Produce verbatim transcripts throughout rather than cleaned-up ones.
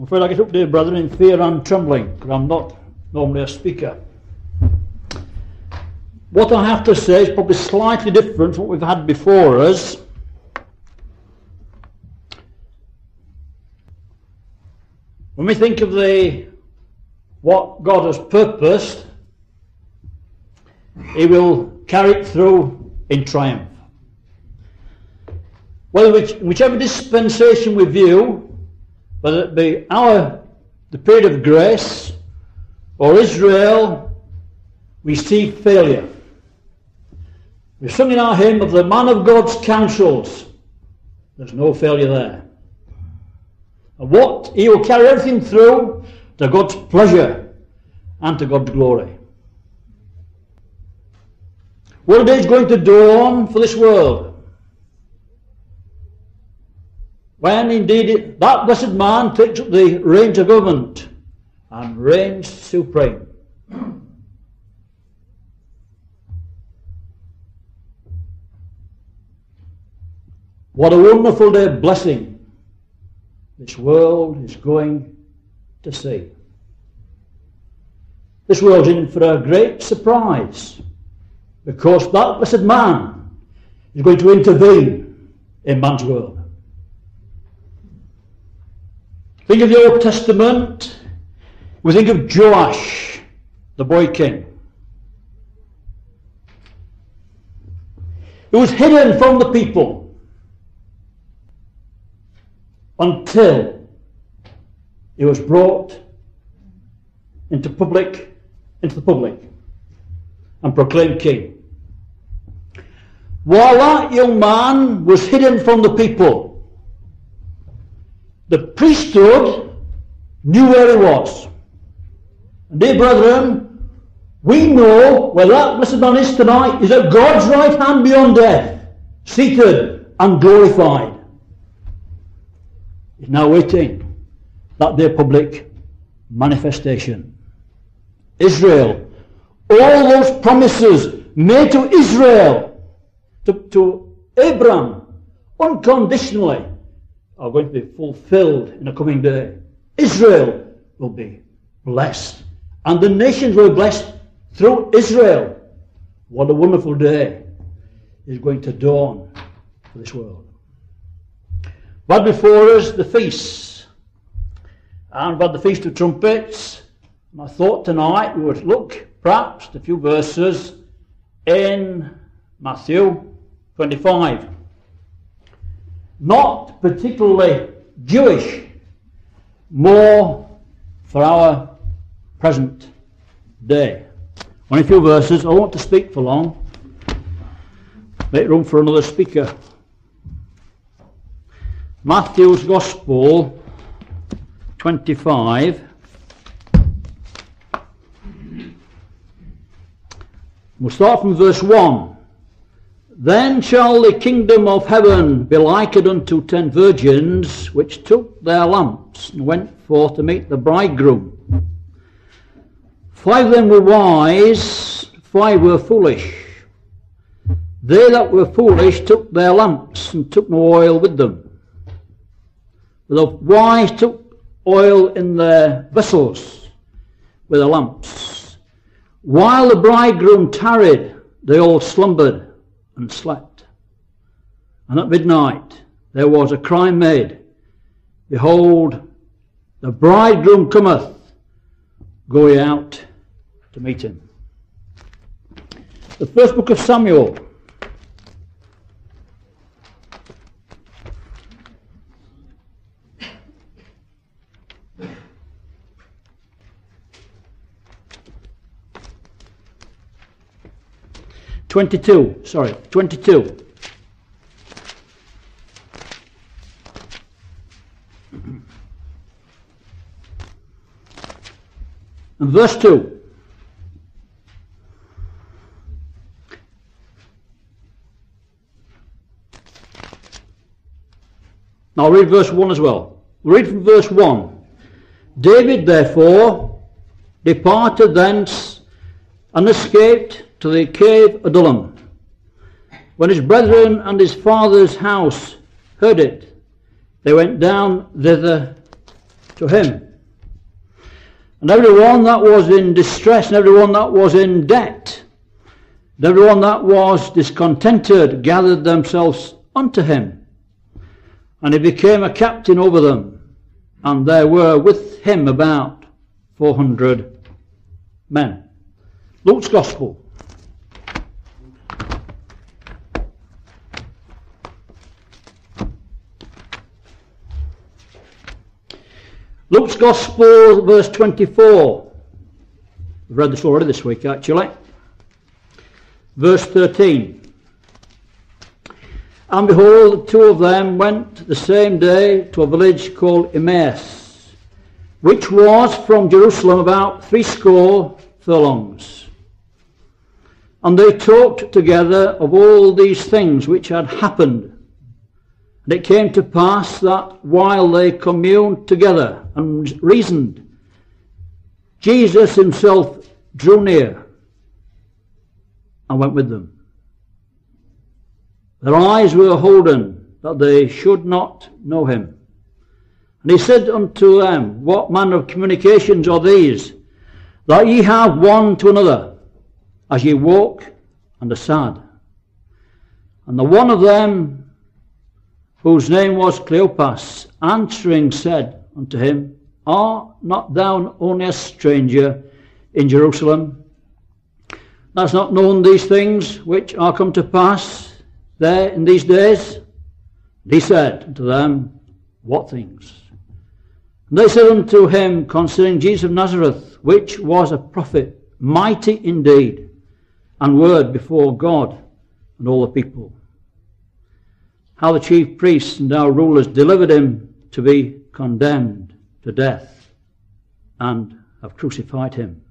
I'm afraid I get up there, brethren, in fear and trembling, because I'm not normally a speaker. What I have to say is probably slightly different from what we've had before us. When we think of the what God has purposed, He will carry it through in triumph. Whether which, whichever dispensation we view, whether it be our the period of grace or Israel, we see failure. We've sung in our hymn of the man of God's counsels. There's no failure there. And what he will carry everything through to God's pleasure and to God's glory. What a day is going to dawn for this world, when indeed it, that blessed man takes up the reins of government and reigns supreme. What a wonderful day of blessing this world is going to see. This world's in for a great surprise, because that blessed man is going to intervene in man's world. Think of the Old Testament, we think of Joash, the boy king. He was hidden from the people until he was brought into public, into the public and proclaimed king. While that young man was hidden from the people, the priesthood knew where he was. And dear brethren, we know where that blessed man is tonight. Is at God's right hand beyond death, seated and glorified. He's now waiting that day public manifestation. Israel, all those promises made to Israel, to, to Abraham, unconditionally, are going to be fulfilled in the coming day. Israel will be blessed, and the nations will be blessed through Israel. What a wonderful day is going to dawn for this world. But before us, the feasts. And we've had the Feast of Trumpets. And I thought tonight we would look perhaps at a few verses in Matthew twenty-five. Not particularly Jewish, more for our present day. Only a few verses. I don't want to speak for long. Make room for another speaker. Matthew's Gospel twenty-five. We'll start from verse one. Then shall the kingdom of heaven be likened unto ten virgins, which took their lamps and went forth to meet the bridegroom. Five of them were wise, five were foolish. They that were foolish took their lamps and took no oil with them. But the wise took oil in their vessels with their lamps. While the bridegroom tarried, they all slumbered and slept. And at midnight there was a cry made, Behold, the bridegroom cometh, go ye out to meet him. The first book of Samuel. Twenty-two, sorry, twenty-two. And verse two. Now I'll read verse one as well. We'll read from verse one. David therefore departed thence and escaped to the cave Adullam. When his brethren and his father's house heard it, they went down thither to him. And everyone that was in distress, and everyone that was in debt, and everyone that was discontented, gathered themselves unto him. And he became a captain over them, and there were with him about four hundred men. Luke's Gospel. Luke's Gospel, verse twenty-four. We've read this already this week, actually. Verse thirteen. And behold, the two of them went the same day to a village called Emmaus, which was from Jerusalem about threescore furlongs. And they talked together of all these things which had happened. And it came to pass that while they communed together and reasoned, Jesus himself drew near and went with them. Their eyes were holden, that they should not know him. And he said unto them, What manner of communications are these, that ye have one to another, as ye walk and are sad? And the one of them, whose name was Cleopas, answering said unto him, Art not thou only a stranger in Jerusalem, that's not known these things which are come to pass there in these days? And he said unto them, What things? And they said unto him concerning Jesus of Nazareth, which was a prophet, mighty indeed, and word before God and all the people. How the chief priests and our rulers delivered him to be condemned to death, and have crucified him.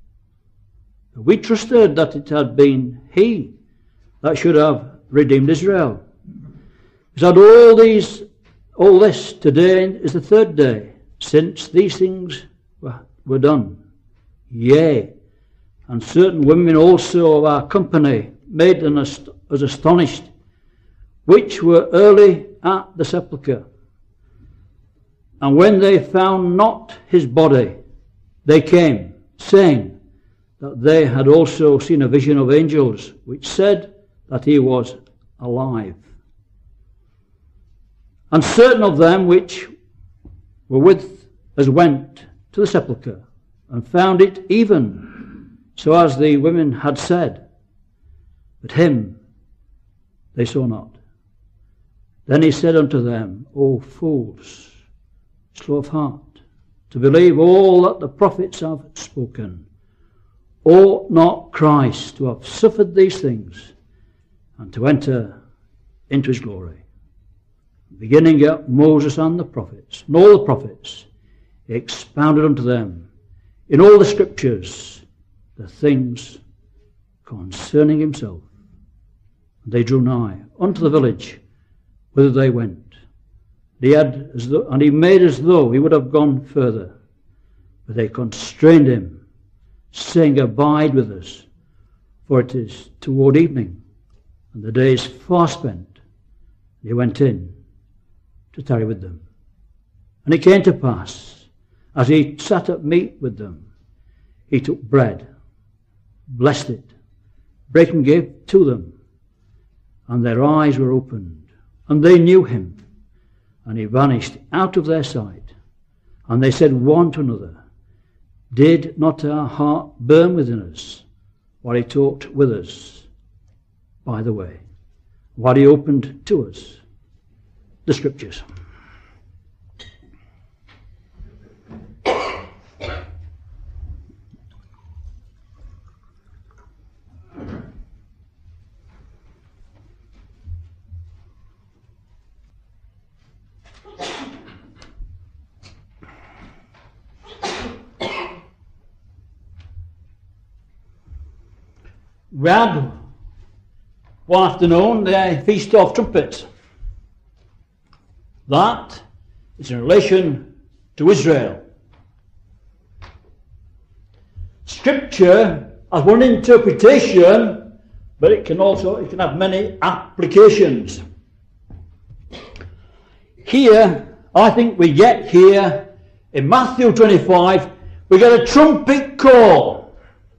But we trusted that it had been he that should have redeemed Israel. He said, all these, all this today is the third day since these things were, were done. Yea, and certain women also of our company made us astonished, which were early at the sepulchre. And when they found not his body, they came, saying that they had also seen a vision of angels, which said that he was alive. And certain of them which were with us went to the sepulchre, and found it even so as the women had said, but him they saw not. Then he said unto them, O fools, slow of heart, to believe all that the prophets have spoken. Ought not Christ to have suffered these things, and to enter into his glory? Beginning at Moses and the prophets, and all the prophets, he expounded unto them in all the scriptures the things concerning himself. And they drew nigh unto the village whither they went. He had as though, and he made as though he would have gone further, but they constrained him, saying, Abide with us, for it is toward evening, and the day is far spent. He went in to tarry with them. And it came to pass, as he sat at meat with them, he took bread, blessed it, brake and gave to them, and their eyes were opened, and they knew him, and he vanished out of their sight. And they said one to another, Did not our heart burn within us while he talked with us by the way, while he opened to us the scriptures? We had one afternoon the Feast of Trumpets. That is in relation to Israel. Scripture has one interpretation, but it can also it can have many applications. Here, I think we get here in Matthew twenty-five, we get a trumpet call.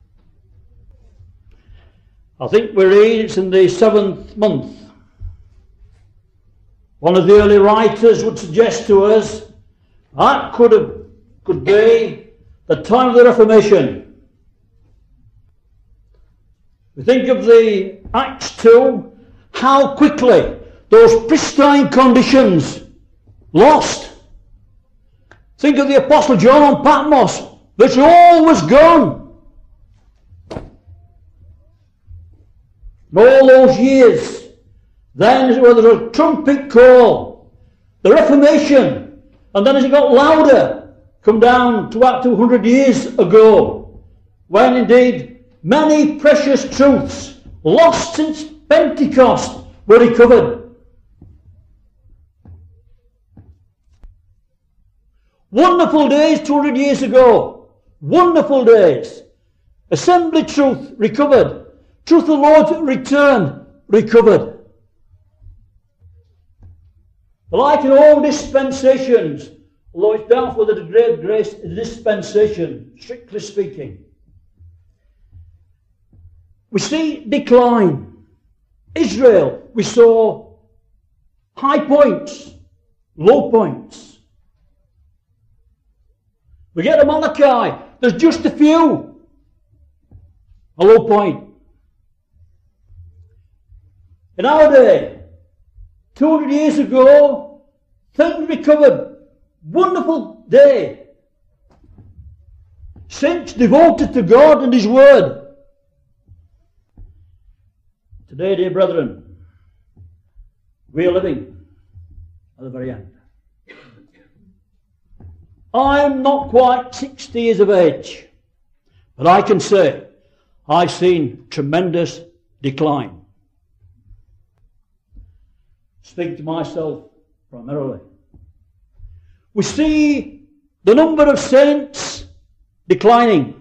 I think we read it's in the seventh month. One of the early writers would suggest to us that could have, could be the time of the Reformation. We think of the Acts two, how quickly those pristine conditions lost. Think of the Apostle John on Patmos. That's all was gone. All those years, then well, there was a trumpet call, the Reformation, and then as it got louder, come down to about two hundred years ago, when indeed many precious truths lost since Pentecost were recovered. Wonderful days two hundred years ago. Wonderful days. Assembly truth recovered. Truth of the Lord's return recovered. Like in all dispensations, although it's doubtful that a great grace is a dispensation, strictly speaking, we see decline. Israel, we saw high points, low points. We get to Malachi, there's just a few. A low point. In our day, two hundred years ago, things recovered. Wonderful day. Saints devoted to God and His Word. Today, dear brethren, we are living at the very end. I'm not quite sixty years of age, but I can say I've seen tremendous decline. Speak to myself primarily. We see the number of saints declining.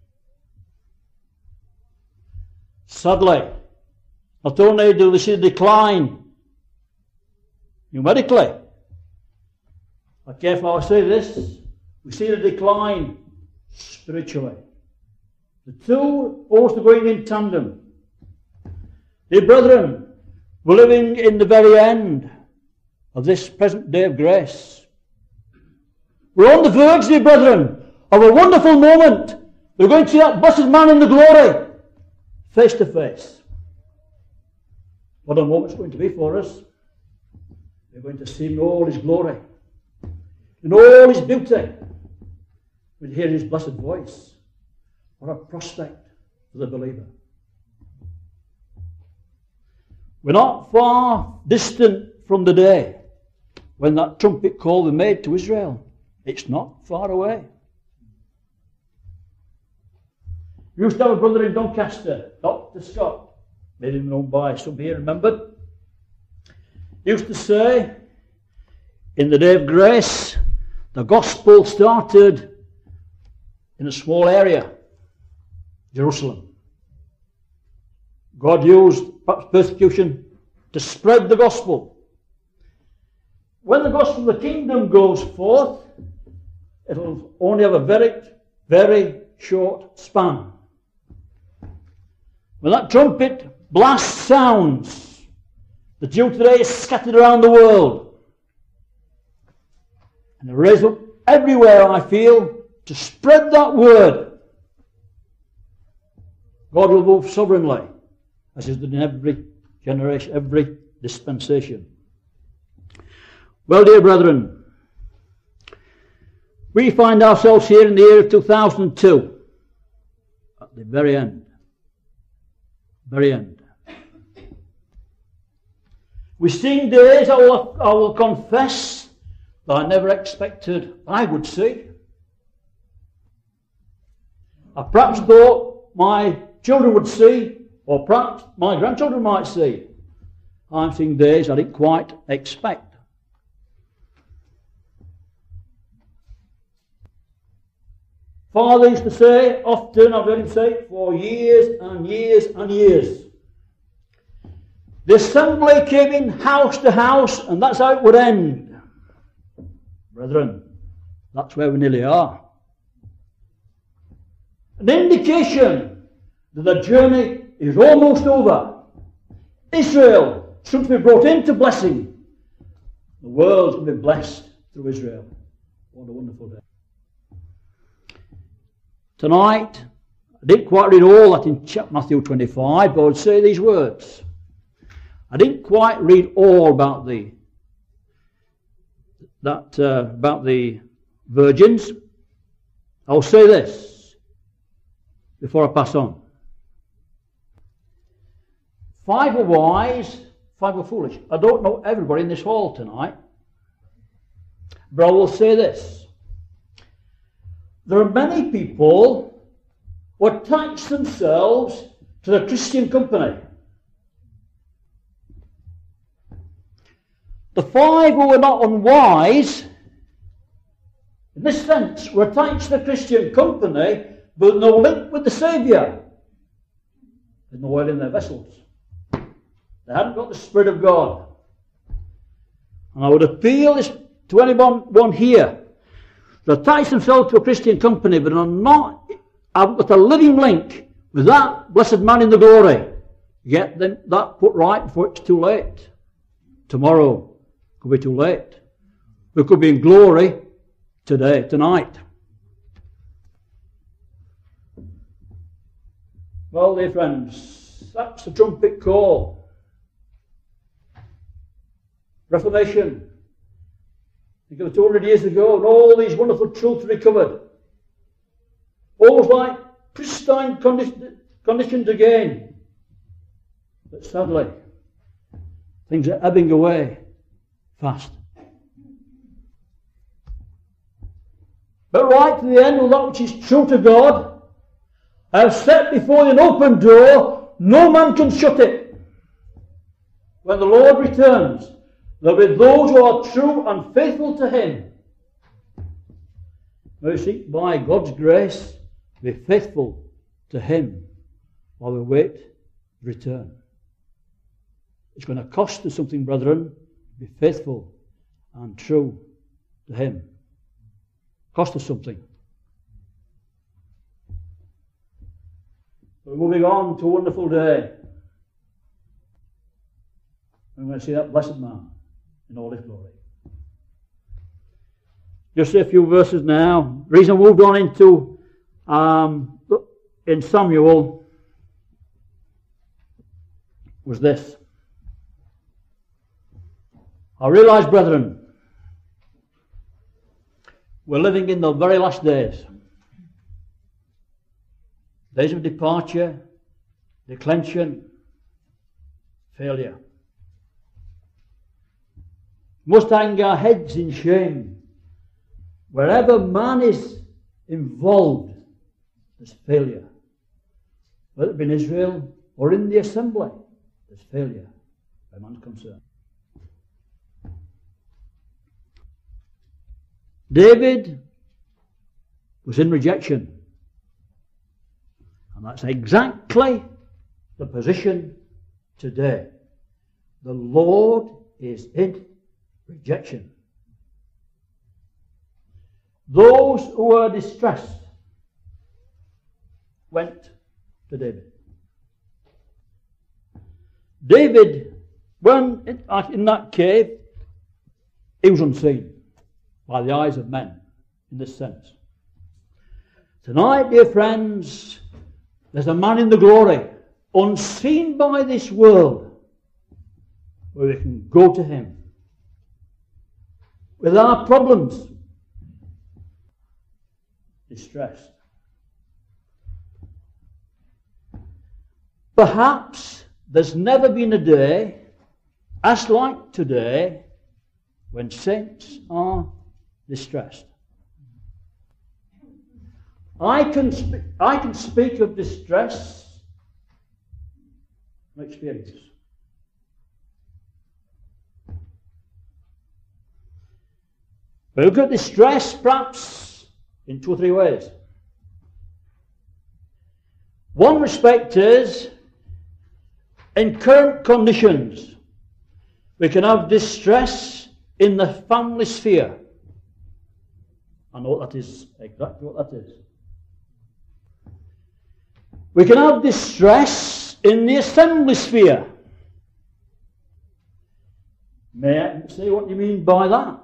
Sadly, not only do we see the decline numerically, I careful I say this, we see the decline spiritually. The two also going in tandem. Dear brethren, we're living in the very end of this present day of grace. We're on the verge, dear brethren, of a wonderful moment. We're going to see that blessed man in the glory, face to face. What a moment's going to be for us. We're going to see him in all his glory, in all his beauty. We'll hear his blessed voice. What a prospect for the believer. We're not far distant from the day when that trumpet call was made to Israel. It's not far away. We used to have a brother in Doncaster, Doctor Scott, maybe known by some here, remembered. He used to say, in the day of grace, the gospel started in a small area, Jerusalem. God used perhaps persecution to spread the gospel. When the gospel of the kingdom goes forth, it'll only have a very, very short span. When that trumpet blast sounds, the Jew today is scattered around the world. And they raise up everywhere, I feel, to spread that word. God will move sovereignly, as He's done in every generation, every dispensation. Well, dear brethren, we find ourselves here in the year of two thousand two, at the very end. Very end. We've seen days, I will, I will confess, that I never expected I would see. I perhaps thought my children would see, or perhaps my grandchildren might see. I'm seeing days I didn't quite expect. Father used to say, often I've heard him say, for years and years and years, the assembly came in house to house, and that's how it would end. Brethren, That's where we nearly are. An indication that the journey is almost over. Israel should be brought into blessing. The world will be blessed through Israel. What a wonderful day. Tonight, I didn't quite read all that in Matthew twenty-five, but I would say these words. I didn't quite read all about the that uh, about the virgins. I'll say this before I pass on. Five were wise, five were foolish. I don't know everybody in this hall tonight, but I will say this. There are many people who attach themselves to the Christian company. The five who were not unwise, in this sense, were attached to the Christian company, but no link with the Saviour. There's no oil in their vessels. They hadn't got the Spirit of God. And I would appeal this to anyone one here that attach themselves to a Christian company, but are not, have got a living link with that blessed man in the glory. Get them that put right before it's too late. Tomorrow could be too late. We could be in glory today, tonight. Well, dear friends, that's the trumpet call. Reformation. Think of two hundred years ago, and all these wonderful truths recovered. Almost like pristine condi- conditions again. But sadly, things are ebbing away fast. But right to the end, of that which is true to God, I have set before you an open door, no man can shut it. When the Lord returns, there will be those who are true and faithful to Him. May we seek by God's grace to be faithful to Him while we wait His return. It's going to cost us something, brethren, to be faithful and true to Him. Cost us something. We're moving on to a wonderful day. We're going to see that blessed man in all his glory. Just a few verses now. The reason I moved on into um, in Samuel was this. I realize, brethren, we're living in the very last days. Days of departure, declension, failure. We must hang our heads in shame. Wherever man is involved, there's failure. Whether it be in Israel or in the assembly, there's failure where man's concerned. David was in rejection. And that's exactly the position today. The Lord is in rejection. Those who were distressed went to David. David, when in that cave, he was unseen by the eyes of men in this sense. Tonight, dear friends, there's a man in the glory, unseen by this world, where we can go to him with our problems, distressed. Perhaps there's never been a day as like today when saints are distressed. I can sp- I can speak of distress from experience. We look at distress perhaps in two or three ways. One respect is in current conditions we can have distress in the family sphere. I know what that is, exactly what that is. We can have distress in the assembly sphere. May I say what you mean by that?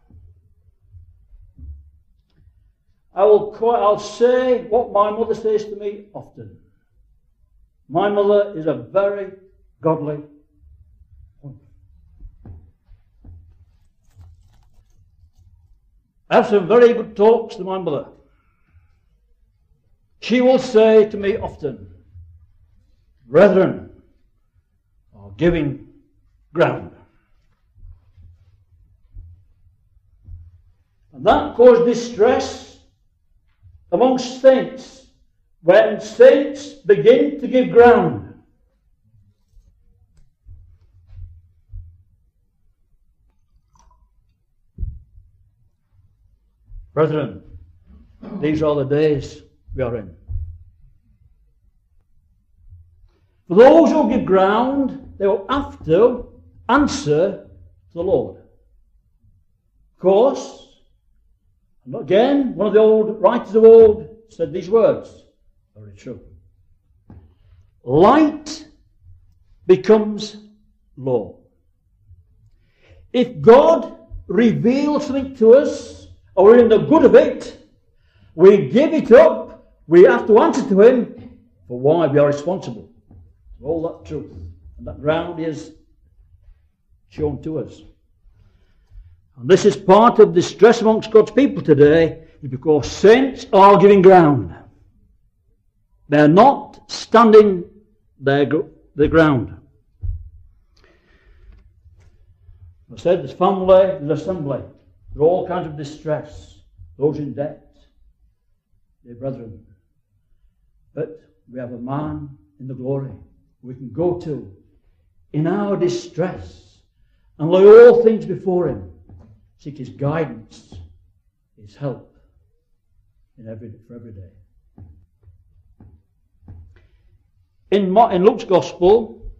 I will quite, I'll say what my mother says to me often. My mother is a very godly woman. I have some very good talks to my mother. She will say to me often, brethren are giving ground. And that caused distress amongst saints when saints begin to give ground. Brethren, these are the days we are in. For those who give ground, they will have to answer to the Lord. Of course, and again, one of the old writers of old said these words. Very true. Light becomes law. If God reveals something to us, or we're in the good of it, we give it up, we have to answer to Him for why we are responsible for all that truth. And that ground is shown to us. And this is part of distress amongst God's people today, because saints are giving ground. They're not standing their, their ground. I said there's family, there's assembly. There are all kinds of distress. Those in debt, dear brethren. But we have a man in the glory we can go to in our distress and lay all things before Him. Seek His guidance, His help in every, for every day. In, in Luke's Gospel,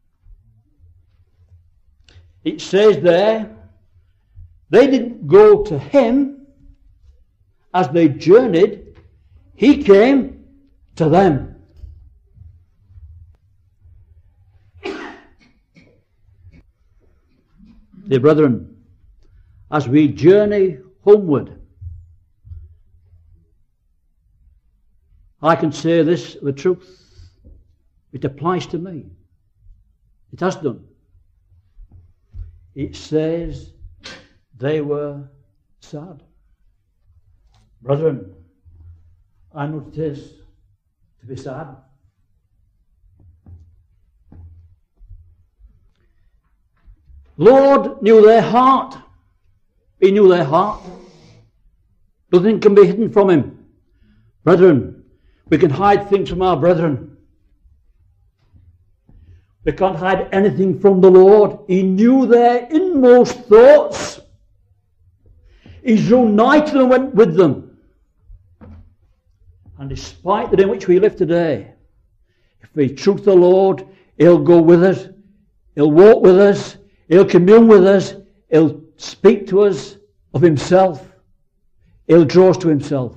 it says there, they didn't go to Him as they journeyed, He came to them. Dear brethren, as we journey homeward, I can say this, the truth. It applies to me. It has done. It says they were sad. Brethren, I know what it is to be sad. Lord knew their heart. He knew their heart. Nothing can be hidden from Him. Brethren, we can hide things from our brethren. We can't hide anything from the Lord. He knew their inmost thoughts. He drew nigh to them and went with them. And despite the day in which we live today, if we truth the Lord, He'll go with us. He'll walk with us. He'll commune with us. He'll speak to us of Himself. He'll draw us to Himself.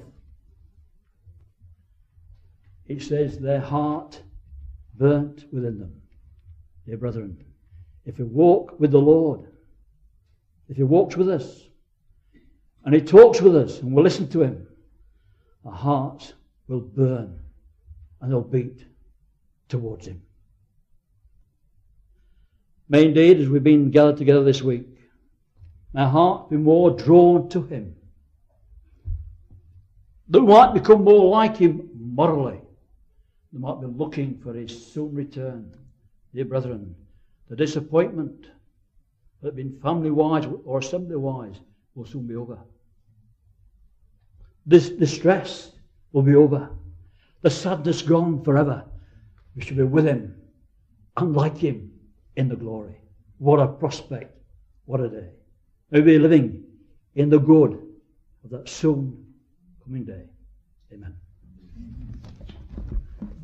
It says their heart burnt within them. Dear brethren, if we walk with the Lord, if He walks with us, and He talks with us, and we'll listen to Him, our hearts will burn, and they'll beat towards Him. May indeed, as we've been gathered together this week, my heart be more drawn to Him, that we might become more like Him morally. We might be looking for His soon return. Dear brethren, the disappointment that been family-wise or assembly-wise will soon be over. This distress will be over. The sadness gone forever. We shall be with Him and like Him in the glory. What a prospect. What a day. May we be living in the good of that soon coming day. Amen.